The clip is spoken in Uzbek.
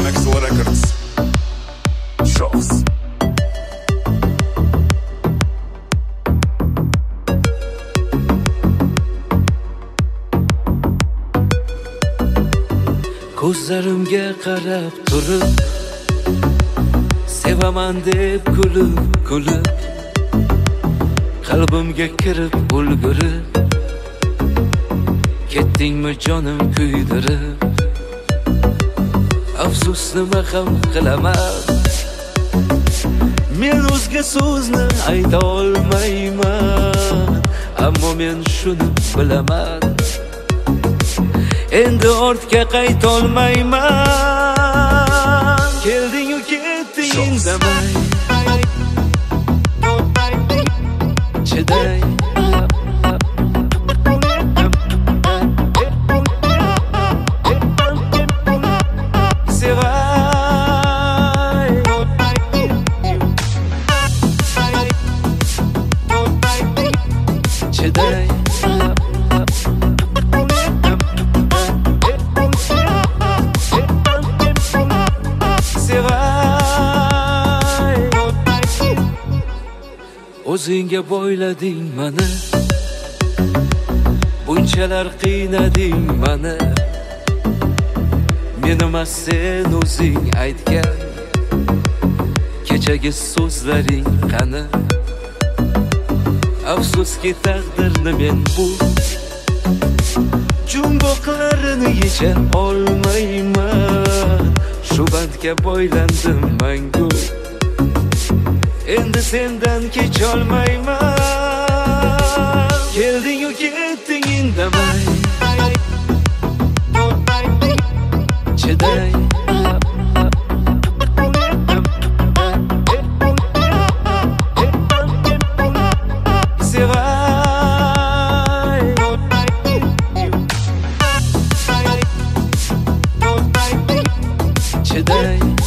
Axel Records. Shows. Ko'zlarimga qarab turib, sevaman deb kulib qalbimga kirib ulgurib, ketdingmi jonim kuydirib. Afsus nima ham qilaman, men o'zga so'zni ayta olmayman, ammo men shuni bilaman, endi ortga qaytolmayman. Kelding-u ketding indamay, chiday sevay, chiday o'zingga boylading mani, bunchalar qiynading mani. Men emas sen o'zing aytgan kechagi so'zlaring qani. Afsuski taqdirni men bu jumboqlarini yecha olmayman. Shu bandga boylandim mangu, endi sendan kecholmayman. Kelding-u ketding indamay, chiday sevay, chiday